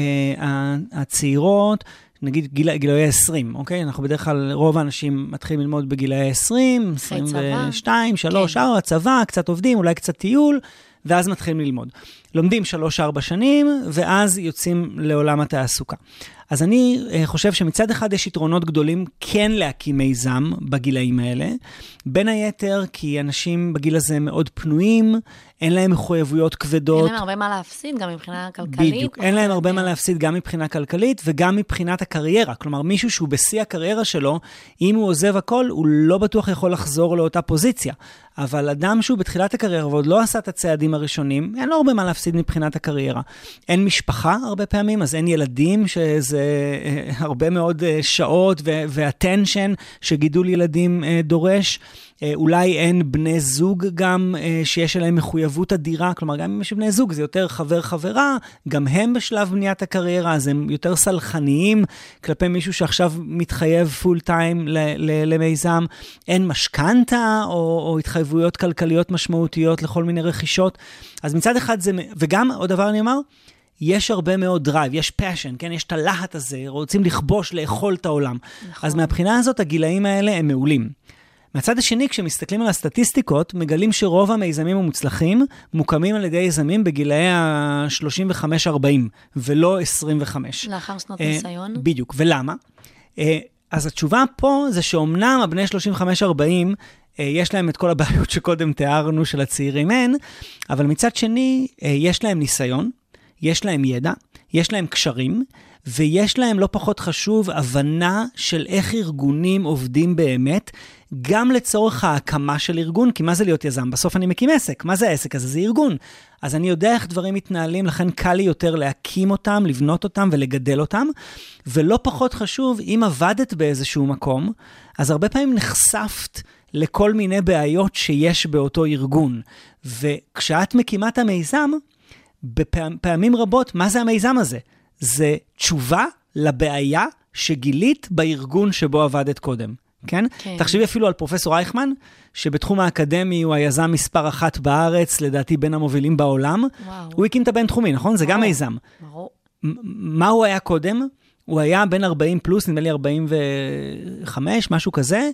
הצעירות, נגיד גיל, גילאי עשרים, אוקיי? אנחנו בדרך כלל, רוב האנשים מתחילים ללמוד בגילאי עשרים, עשרים ושתיים, שלוש, ארבע, צבא, קצת עובדים, אולי קצת טיול, ואז מתחילים ללמוד. לומדים שלוש, ארבע שנים, ואז יוצאים לעולם התעסוקה. אז אני חושב שמצד אחד יש יתרונות גדולים כן להקים מיזם בגילאים האלה, בין היתר כי אנשים בגיל הזה מאוד פנויים, אין להם מחויבויות כבדות. אין להם הרבה מה להפסיד, גם מבחינה כלכלית. בדיוק, אין להם הרבה מה להפסיד גם מבחינה כלכלית, וגם מבחינת הקריירה. כלומר, מישהו שהוא בשיא הקריירה שלו, אם הוא עוזב הכל, הוא לא בטוח יכול לחזור לאותה פוזיציה. אבל אדם שהוא בתחילת הקריירה, ועוד לא עשה את הצעדים הראשונים, אין לו הרבה מה להפסיד מבחינת הקריירה. אין משפחה הרבה פעמים, אז אין ילדים, שזה הרבה מאוד שעות והטנשן שגידול ילדים דורש. אולי אין בני זוג גם שיש עליהם מחויבות אדירה, כלומר גם אם יש בני זוג זה יותר חבר חברה, גם הם בשלב בניית הקריירה, אז הם יותר סלחניים כלפי מישהו שעכשיו מתחייב פול טיים למיזם, אין משכנתה או, או התחייבויות כלכליות משמעותיות לכל מיני רכישות, אז מצד אחד זה, וגם עוד דבר אני אומר, יש הרבה מאוד דרייב, יש פאשן, כן? יש את הלהט הזה, רוצים לכבוש, לאכול את העולם. נכון. אז מהבחינה הזאת הגילאים האלה הם מעולים. מהצד השני, כשמסתכלים על הסטטיסטיקות, מגלים שרוב המיזמים המוצלחים מוקמים על ידי יזמים בגילאי ה-שלושים וחמש ארבעים, ולא עשרים וחמש. לאחר שנות ניסיון. בדיוק, ולמה? אז התשובה פה זה שאומנם הבני שלושים וחמש ארבעים, יש להם את כל הבעיות שקודם תיארנו של הצעירים אין, אבל מצד שני, יש להם ניסיון, יש להם ידע, יש להם קשרים, ויש להם לא פחות חשוב הבנה של איך ארגונים עובדים באמת, גם לצורך ההקמה של ארגון, כי מה זה להיות יזם? בסוף אני מקים עסק, מה זה העסק הזה? זה ארגון. אז אני יודע איך דברים מתנהלים, לכן קל לי יותר להקים אותם, לבנות אותם ולגדל אותם, ולא פחות חשוב, אם עבדת באיזשהו מקום, אז הרבה פעמים נחשפת לכל מיני בעיות שיש באותו ארגון. וכשאת מקימה את המיזם, בפעמים רבות, מה זה המיזם הזה? זה תשובה לבעיה שגילית בארגון שבו עבדת קודם. כן? כן. תחשבי אפילו על פרופסור רייכמן, שבתחום האקדמי הוא היזם מספר אחת בארץ, לדעתי בין המובילים בעולם. וואו. הוא הקים את הבינתחומי, נכון? זה גם מיזם. ברור. מה הוא היה קודם? הוא היה בין ארבעים פלוס, נדמה לי ארבעים וחמש, משהו כזה,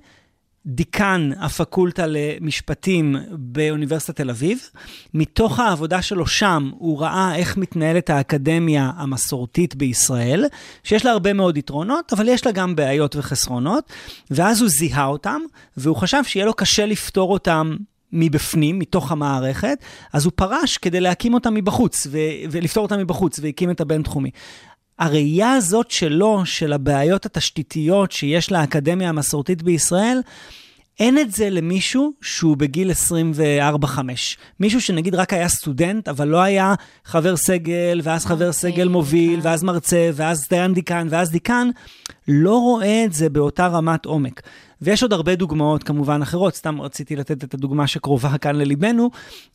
דיקן הפקולטה למשפטים באוניברסיטת תל אביב. מתוך העבודה שלו שם, הוא ראה איך מתנהלת האקדמיה המסורתית בישראל, שיש לה הרבה מאוד יתרונות, אבל יש לה גם בעיות וחסרונות, ואז הוא זיהה אותם, והוא חשב שיהיה לו קשה לפתור אותם מבפנים, מתוך המערכת, אז הוא פרש כדי להקים אותם מבחוץ, ו- ולפתור אותם מבחוץ, והקים את הבינתחומי. הראייה הזאת שלו, של הבעיות התשתיתיות שיש לאקדמיה המסורתית בישראל, אין את זה למישהו שהוא בגיל עשרים וארבע חמש. מישהו שנגיד רק היה סטודנט, אבל לא היה חבר סגל, ואז חבר סגל מוביל, ואז מרצה, ואז דיין דיקן, ואז דיקן, לא רואה את זה באותה רמת עומק. ויש עוד הרבה דוגמאות כמובן אחרות, סתם רציתי לתת את הדוגמה שקרובה כאן לליבנו,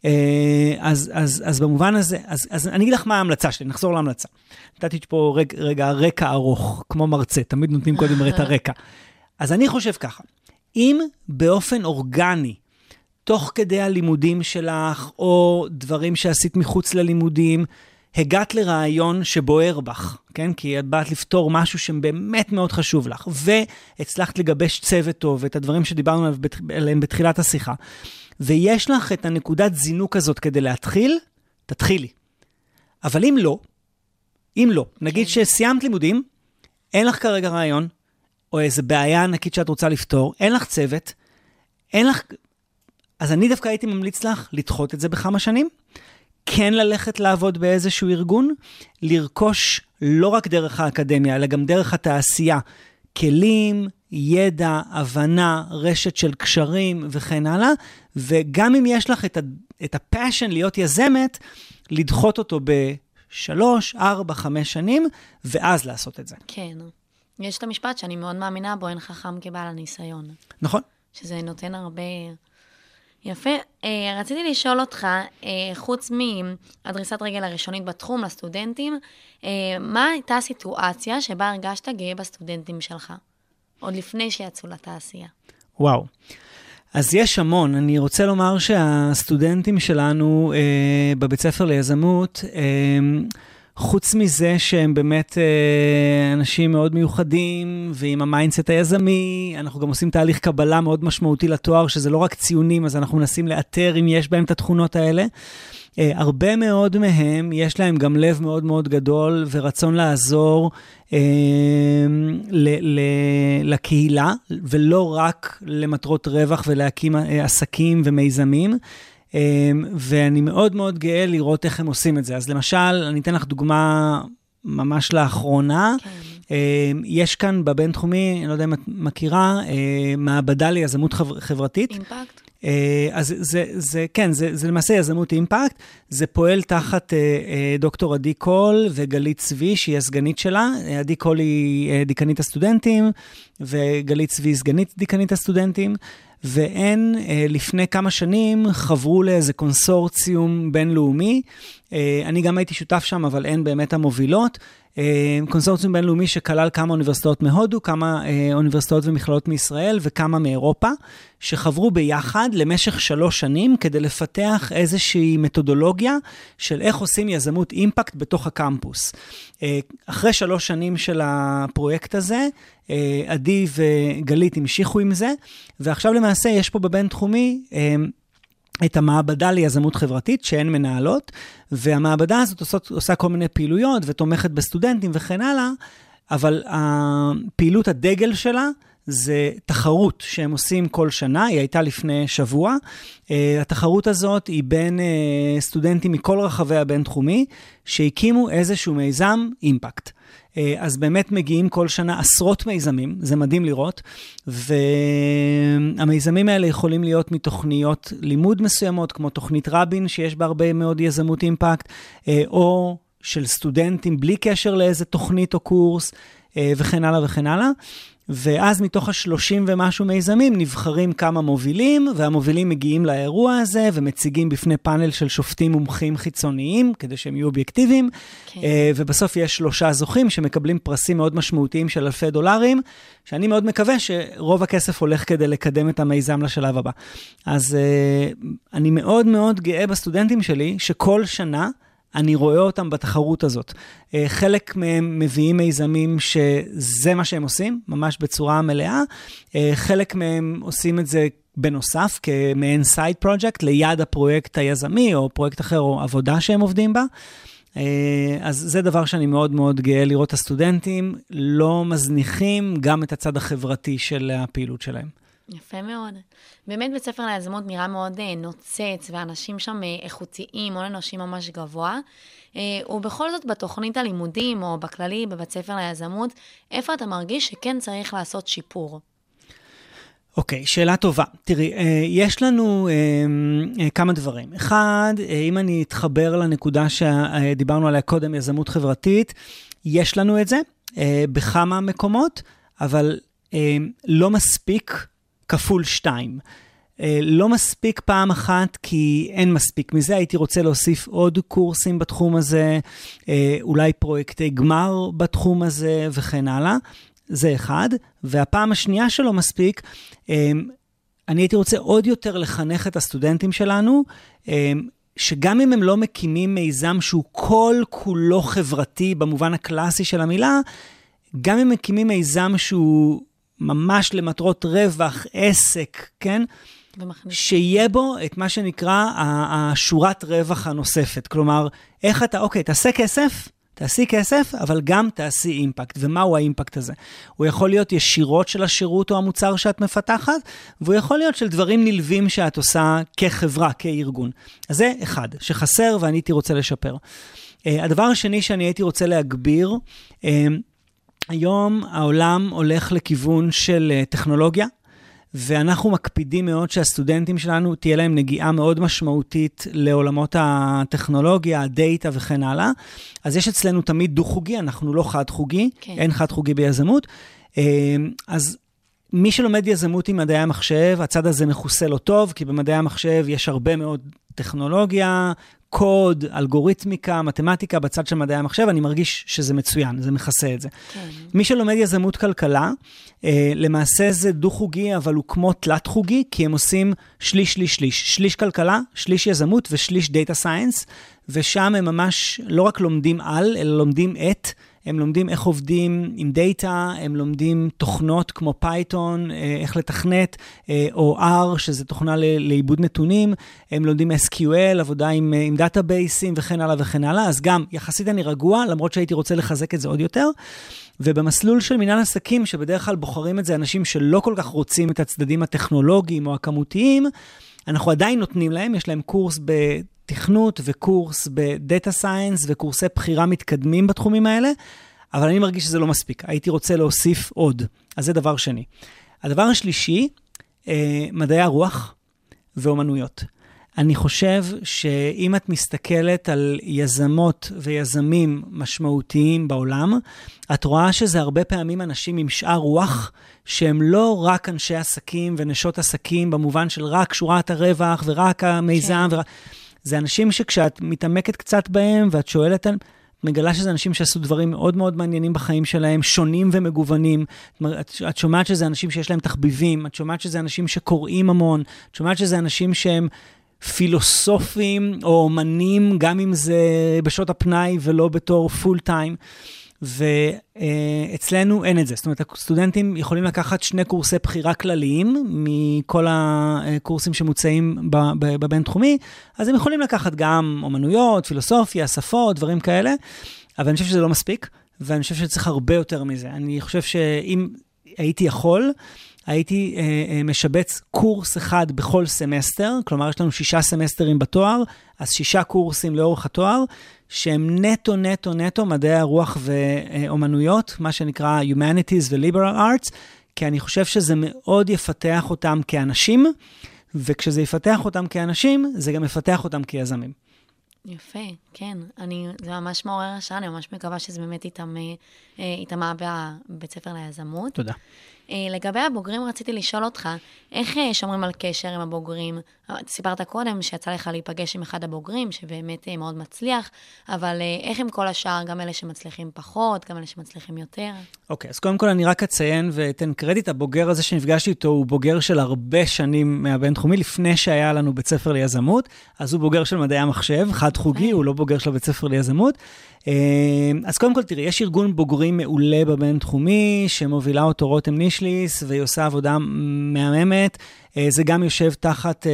אז, אז, אז במובן הזה, אז, אז אני אגיד לך מה ההמלצה שלי, נחזור להמלצה. נתתי פה רגע, רגע רקע ארוך, כמו מרצה, תמיד נותנים קודם את הרקע. אז אני חושב ככה, אם באופן אורגני, תוך כדי הלימודים שלך, או דברים שעשית מחוץ ללימודים, הגעת לרעיון שבוער בך, כן? כי את באת לפתור משהו שבאמת מאוד חשוב לך, והצלחת לגבש צוות טוב, את הדברים שדיברנו עליהם בתחילת השיחה, ויש לך את הנקודת זינוק הזאת כדי להתחיל, תתחילי. אבל אם לא, אם לא, נגיד שסיימת לימודים, אין לך כרגע רעיון, או איזו בעיה ענקית שאת רוצה לפתור, אין לך צוות, אין לך... אז אני דווקא הייתי ממליץ לך לדחות את זה בכמה שנים, כן ללכת לעבוד באיזשהו ארגון, לרכוש לא רק דרך האקדמיה, אלא גם דרך התעשייה, כלים, ידע, הבנה, רשת של קשרים וכן הלאה, וגם אם יש לך את, ה, את הפאשן להיות יזמת, לדחות אותו בשלוש, ארבע, חמש שנים, ואז לעשות את זה. כן. יש את המשפט שאני מאוד מאמינה בו, אין חכם כבעל הניסיון. נכון. שזה נותן הרבה... יפה. רציתי לשאול אותך, חוץ מהדריסת רגל הראשונית בתחום לסטודנטים, מה הייתה הסיטואציה שבה הרגשת גאה בסטודנטים שלך? עוד לפני שיצאו לתעשייה. וואו. אז יש המון. אני רוצה לומר שהסטודנטים שלנו אה, בבית ספר ליזמות, אה, חוץ מזה שהם באמת אה, אנשים מאוד מיוחדים, ועם המיינדסט היזמי, אנחנו גם עושים תהליך קבלה מאוד משמעותי לתואר, שזה לא רק ציונים, אז אנחנו מנסים לאתר אם יש בהם את התכונות האלה. אה, הרבה מאוד מהם, יש להם גם לב מאוד מאוד גדול, ורצון לעזור אה, ל- ל- לקהילה, ולא רק למטרות רווח ולהקים אה, עסקים ומיזמים. ואני מאוד מאוד גאה לראות איך הם עושים את זה. אז למשל, אני אתן לך דוגמה ממש לאחרונה. כן. יש כאן בבינתחומי, אני לא יודע אם את מכירה, מעבדה ליזמות חברתית. אימפקט. אז זה, זה, כן, זה, זה למעשה יזמות אימפקט. זה פועל תחת דוקטור עדי קול וגלית צבי, שהיא הסגנית שלה. עדי קול היא דיקנית הסטודנטים, וגלית צבי סגנית דיקנית הסטודנטים. והן לפני כמה שנים חברו לאיזה קונסורציום בינלאומי, אני גם הייתי שותף שם, אבל הן באמת המובילות, קונסורציום בינלאומי שכלל כמה אוניברסיטאות מהודו, כמה אוניברסיטאות ומכללות מישראל וכמה מאירופה, שחברו ביחד למשך שלוש שנים כדי לפתח איזושהי מתודולוגיה של איך עושים יזמות אימפקט בתוך הקמפוס. אחרי שלוש שנים של הפרויקט הזה, עדי וגלית המשיכו עם זה, ועכשיו למעשה יש פה בבינתחומי את המעבדה ליזמות חברתית שהן מנהלות, והמעבדה הזאת עושה, עושה כל מיני פעילויות ותומכת בסטודנטים וכן הלאה, אבל הפעילות הדגל שלה זה תחרות שהם עושים כל שנה, היא הייתה לפני שבוע. התחרות הזאת היא בין סטודנטים מכל רחבי הבינתחומי, שהקימו איזשהו מיזם אימפקט. אז באמת מגיעים כל שנה עשרות מיזמים, זה מדהים לראות, והמיזמים האלה יכולים להיות מתוכניות לימוד מסוימות, כמו תוכנית רבין, שיש בה הרבה מאוד יזמות אימפקט, או של סטודנטים בלי קשר לאיזה תוכנית או קורס, וכן הלאה וכן הלאה. ואז מתוך השלושים ומשהו מיזמים נבחרים כמה מובילים, והמובילים מגיעים לאירוע הזה ומציגים בפני פאנל של שופטים מומחים חיצוניים, כדי שהם יהיו אובייקטיביים, כן. ובסוף יש שלושה זוכים שמקבלים פרסים מאוד משמעותיים של אלפי דולרים, שאני מאוד מקווה שרוב הכסף הולך כדי לקדם את המיזם לשלב הבא. אז אני מאוד מאוד גאה בסטודנטים שלי, שכל שנה אני רואה אותם בתחרות הזאת. חלק מהם מביאים מיזמים שזה מה שהם עושים, ממש בצורה מלאה. חלק מהם עושים את זה בנוסף, כמעין סייד פרויקט, ליד הפרויקט היזמי, או פרויקט אחר, או עבודה שהם עובדים בה. אז זה דבר שאני מאוד מאוד גאה לראות את הסטודנטים, לא מזניחים גם את הצד החברתי של הפעילות שלהם. יפה מאוד. באמת בית ספר ליזמות נראה מאוד נוצץ, ואנשים שם איכותיים, או אנושי ממש גבוה. ובכל זאת בתוכנית הלימודים, או בכללי בבית ספר ליזמות, איפה אתה מרגיש שכן צריך לעשות שיפור? אוקיי, שאלה טובה. תראי, יש לנו כמה דברים. אחד, אם אני אתחבר לנקודה שדיברנו עליה קודם, יזמות חברתית, יש לנו את זה בכמה מקומות, אבל לא מספיק כפול שתיים. לא מספיק פעם אחת, כי אין מספיק מזה. הייתי רוצה להוסיף עוד קורסים בתחום הזה, אולי פרויקטי גמר בתחום הזה וכן הלאה. זה אחד. והפעם השנייה שלא מספיק, אני הייתי רוצה עוד יותר לחנך את הסטודנטים שלנו, שגם אם הם לא מקימים מיזם שהוא כל כולו חברתי במובן הקלאסי של המילה, גם אם מקימים מיזם שהוא ממש למטרות רווח, עסק, כן? שיהיה בו את מה שנקרא השורת רווח הנוספת. כלומר, איך אתה, אוקיי, תעשה כסף, תעשי כסף, אבל גם תעשי אימפקט. ומהו האימפקט הזה? הוא יכול להיות ישירות של השירות או המוצר שאת מפתחת, והוא יכול להיות של דברים נלווים שאת עושה כחברה, כארגון. אז זה אחד, שחסר ואני הייתי רוצה לשפר. הדבר השני שאני הייתי רוצה להגביר, היום העולם הולך לכיוון של טכנולוגיה, ואנחנו מקפידים מאוד שהסטודנטים שלנו תהיה להם נגיעה מאוד משמעותית לעולמות הטכנולוגיה, הדאטה וכן הלאה. אז יש אצלנו תמיד דו-חוגי, אנחנו לא חד-חוגי, כן. אין חד-חוגי ביזמות. אז מי שלומד יזמות עם מדעי המחשב, הצד הזה מחוסה לו טוב, כי במדעי המחשב יש הרבה מאוד טכנולוגיה, קוד, אלגוריתמיקה, מתמטיקה, בצד של מדעי המחשב, אני מרגיש שזה מצוין, זה מכסה את זה. כן. מי שלומד יזמות כלכלה, אה, למעשה זה דו-חוגי, אבל הוא כמו תלת-חוגי, כי הם עושים שליש, שליש, שליש. שליש כלכלה, שליש יזמות ושליש דאטה סיינס, ושם הם ממש לא רק לומדים על, אלא לומדים את, הם לומדים איך עובדים עם דאטה, הם לומדים תוכנות כמו פייתון, איך לתכנת, או R, שזה תוכנה לעיבוד נתונים, הם לומדים אס קיו אל, עבודה עם, עם דאטאבייסים וכן הלאה וכן הלאה, אז גם יחסית אני רגוע, למרות שהייתי רוצה לחזק את זה עוד יותר, ובמסלול של מנהל עסקים, שבדרך כלל בוחרים את זה אנשים שלא כל כך רוצים את הצדדים הטכנולוגיים או הכמותיים, אנחנו עדיין נותנים להם, יש להם קורס בתכנות וקורס בדאטה סיינס וקורסי בחירה מתקדמים בתחומים האלה, אבל אני מרגיש שזה לא מספיק. הייתי רוצה להוסיף עוד. אז זה דבר שני. הדבר השלישי, מדעי הרוח ואומנויות. אני חושב שאם את מסתכלת על יזמות ויזמים משמעותיים בעולם, את רואה שזה הרבה פעמים אנשים עם שאר רוח, שהם לא רק אנשי עסקים ונשות עסקים, במובן של רק שורת הרווח ורק המיזם. כן. ורק... זה אנשים שכשאת מתעמקת קצת בהם ואת שואלת, את מגלה שזה אנשים שעשו דברים מאוד מאוד מעניינים בחיים שלהם, שונים ומגוונים. את, את שומעת שזה אנשים שיש להם תחביבים, את שומעת שזה אנשים שקוראים המון, את שומעת שזה אנשים שהם פילוסופים או אומנים, גם אם זה בשעות הפנאי ולא בתור פול טיים. ואצלנו אין את זה. זאת אומרת, הסטודנטים יכולים לקחת שני קורסי בחירה כלליים, מכל הקורסים שמוצאים בבין תחומי, אז הם יכולים לקחת גם אומנויות, פילוסופיה, שפות, דברים כאלה, אבל אני חושב שזה לא מספיק, ואני חושב שצריך הרבה יותר מזה. אני חושב שאם הייתי יכול, הייתי אה, משבץ קורס אחד בכל סמסטר, כלומר יש לנו שישה סמסטרים בתואר, אז שישה קורסים לאורך התואר, שהם נטו, נטו, נטו, מדעי הרוח ואומנויות, מה שנקרא Humanities ו-Liberal Arts, כי אני חושב שזה מאוד יפתח אותם כאנשים, וכשזה יפתח אותם כאנשים, זה גם יפתח אותם כיזמים. יפה, כן. אני, זה ממש מעורר השעה, אני ממש מקווה שזה באמת יתאמה בבית ספר ליזמות. תודה. לגבי הבוגרים רציתי לשאול אותך, איך שומרים על קשר עם הבוגרים? סיפרת קודם שיצא לך להיפגש עם אחד הבוגרים, שבאמת מאוד מצליח, אבל איך עם כל השאר, גם אלה שמצליחים פחות, גם אלה שמצליחים יותר? אוקיי, אז קודם כל אני רק אציין ואתן קרדיט, הבוגר הזה שנפגשתי איתו הוא בוגר של הרבה שנים מהבינתחומי, לפני שהיה לנו בית ספר ליזמות, אז הוא בוגר של מדעי המחשב, חד חוגי, הוא לא בוגר של בית ספר ליזמות. אז קודם כל תראי, יש ארגון בוגרים מעולה בבינתחומי, שמובילה אותו רותם נישליס, והיא עושה עבודה מהממת. זה גם יושב תחת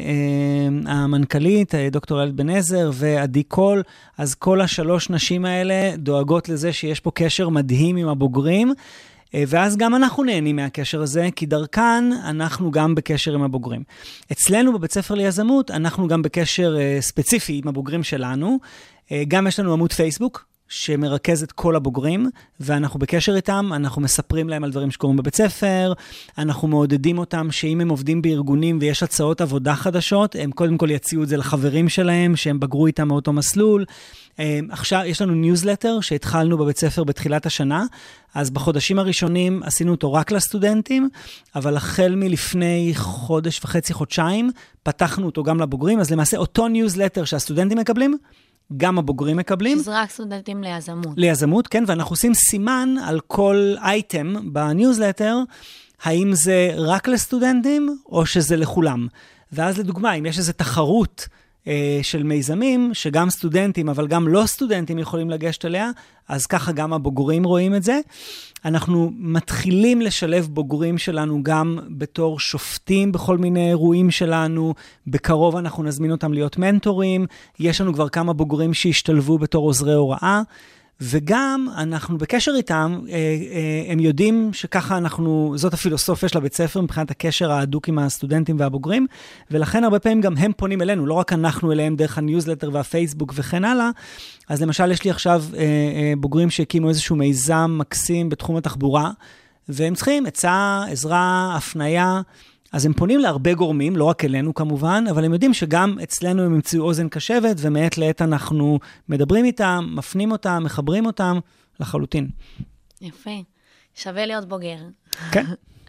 המנכ"לית, דוקטור אלת בן עזר ועדי קול, אז כל השלוש נשים האלה דואגות לזה שיש פה קשר מדהים עם הבוגרים, ואז גם אנחנו נהנים מהקשר הזה, כי דרכן אנחנו גם בקשר עם הבוגרים. אצלנו בבית ספר ליזמות, אנחנו גם בקשר ספציפי עם הבוגרים שלנו, גם יש לנו עמוד פייסבוק, שמרכז את כל הבוגרים, ואנחנו בקשר איתם, אנחנו מספרים להם על דברים שקורים בבית ספר, אנחנו מעודדים אותם שאם הם עובדים בארגונים ויש הצעות עבודה חדשות, הם קודם כל יציעו את זה לחברים שלהם, שהם בגרו איתם מאותו מסלול. עכשיו יש לנו ניוזלטר שהתחלנו בבית ספר בתחילת השנה, אז בחודשים הראשונים עשינו אותו רק לסטודנטים, אבל החל מלפני חודש וחצי, חודשיים, פתחנו אותו גם לבוגרים, אז למעשה אותו ניוזלטר שהסטודנטים מקבלים, גם הבוגרים מקבלים. שזה רק סטודנטים ליזמות. ליזמות, כן, ואנחנו עושים סימן על כל אייטם בניוזלטר, האם זה רק לסטודנטים או שזה לכולם. ואז לדוגמה, אם יש איזו תחרות אה, של מיזמים, שגם סטודנטים, אבל גם לא סטודנטים יכולים לגשת אליה, אז ככה גם הבוגרים רואים את זה. אנחנו מתחילים לשלב בוגרים שלנו גם בתור שופטים בכל מיני אירועים שלנו, בקרוב אנחנו נזמין אותם להיות מנטורים, יש לנו כבר כמה בוגרים שהשתלבו בתור עוזרי הוראה, וגם אנחנו בקשר איתם, הם יודעים שככה אנחנו, זאת הפילוסופיה של הבית ספר, מבחינת הקשר ההדוק עם הסטודנטים והבוגרים, ולכן הרבה פעמים גם הם פונים אלינו, לא רק אנחנו אליהם דרך הניוזלטר והפייסבוק וכן הלאה. אז למשל יש לי עכשיו בוגרים שהקימו איזשהו מיזם מקסים בתחום התחבורה, והם צריכים עצה, עזרה, הפניה, אז הם פונים להרבה גורמים, לא רק אלינו כמובן, אבל הם יודעים שגם אצלנו הם ימצאו אוזן קשבת, ומעת לעת אנחנו מדברים איתם, מפנים אותם, מחברים אותם לחלוטין. יפה, שווה להיות בוגר. כן.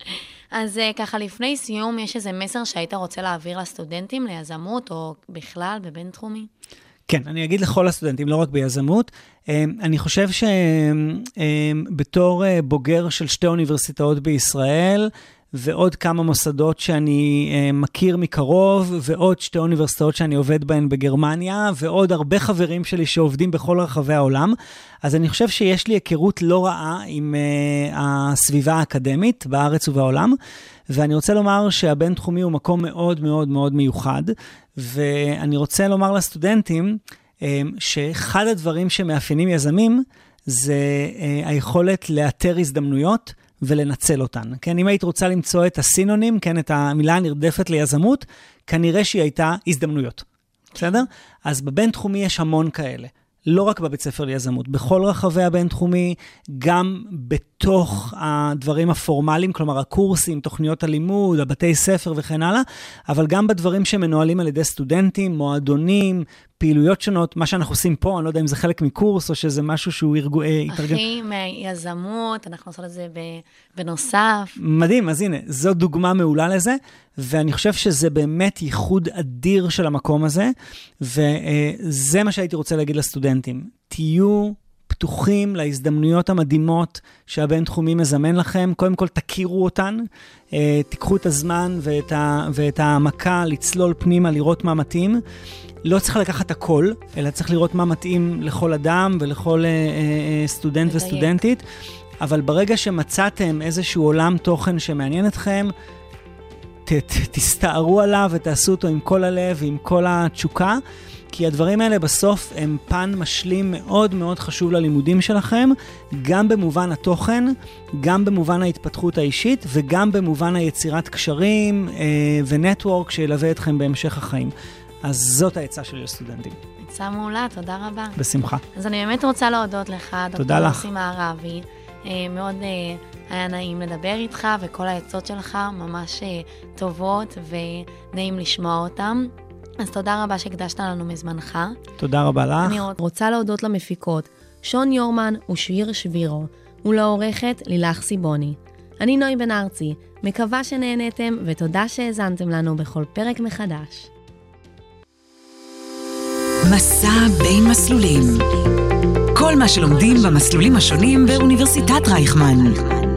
אז ככה לפני סיום, יש איזה מסר שהיית רוצה להעביר לסטודנטים, ליזמות, או בכלל בבינתחומי? כן, אני אגיד לכל הסטודנטים, לא רק ביזמות. אני חושב שבתור בוגר של שתי אוניברסיטאות בישראל, ועוד כמה מוסדות שאני uh, מכיר מקרוב, ועוד שתי אוניברסיטאות שאני עובד בהן בגרמניה, ועוד הרבה חברים שלי שעובדים בכל רחבי העולם. אז אני חושב שיש לי היכרות לא רעה עם uh, הסביבה האקדמית בארץ ובעולם, ואני רוצה לומר שהבינתחומי הוא מקום מאוד מאוד מאוד מיוחד, ואני רוצה לומר לסטודנטים uh, שאחד הדברים שמאפיינים יזמים, זה uh, היכולת לאתר הזדמנויות, ולנצל אותן. כן, אם היית רוצה למצוא את הסינונים, כן, את המילה הנרדפת ליזמות, כנראה שהיא הייתה הזדמנויות. בסדר? אז בבינתחומי יש המון כאלה. לא רק בבית ספר ליזמות, בכל רחבי הבינתחומי, גם בתוך הדברים הפורמליים, כלומר הקורסים, תוכניות הלימוד, הבתי ספר וכן הלאה, אבל גם בדברים שמנוהלים על ידי סטודנטים, מועדונים, פעילויות שונות, מה שאנחנו עושים פה, אני לא יודע אם זה חלק מקורס, או שזה משהו שהוא ירגו... אחי, מיזמות, אנחנו עושים את זה בנוסף. מדהים, אז הנה, זו דוגמה מעולה לזה, ואני חושב שזה באמת ייחוד אדיר של המקום הזה, וזה מה שהייתי רוצה להגיד לסטודנטים. תהיו פתוחים להזדמנויות המדהימות שהבינתחומי מזמן לכם, קודם כל תכירו אותן, תיקחו את הזמן ואת, ה... ואת העמקה, לצלול פנימה, לראות מה מתאים, לא צריך לקחת הכל, אלא צריך לראות מה מתאים לכל אדם ולכל אה, אה, סטודנט לדייק. וסטודנטית, אבל ברגע שמצאתם איזשהו עולם תוכן שמעניין אתכם, ת, ת, תסתערו עליו ותעשו אותו עם כל הלב ועם כל התשוקה, כי הדברים האלה בסוף הם פן משלים מאוד מאוד חשוב ללימודים שלכם, גם במובן התוכן, גם במובן ההתפתחות האישית, וגם במובן היצירת קשרים אה, ונטוורק שילווה אתכם בהמשך החיים. אז זאת העצה שלי לסטודנטים. עצה מעולה, תודה רבה. בשמחה. אז אני באמת רוצה להודות לך, תודה לך. דוקטור מערבי. מאוד היה נעים לדבר איתך, וכל העצות שלך ממש טובות ונעים לשמוע אותם. אז תודה רבה שהקדשת לנו מזמנך. תודה רבה לך. אני רוצה להודות למפיקות, שון יורמן ושביר שבירו, ולעורכת לילך סיבוני. אני נוי בן ארצי, מקווה שנהנתם ותודה שהאזנתם לנו בכל פרק מחדש. מסע בין מסלולים. כל מה שלומדים במסלולים השונים באוניברסיטת רייכמן.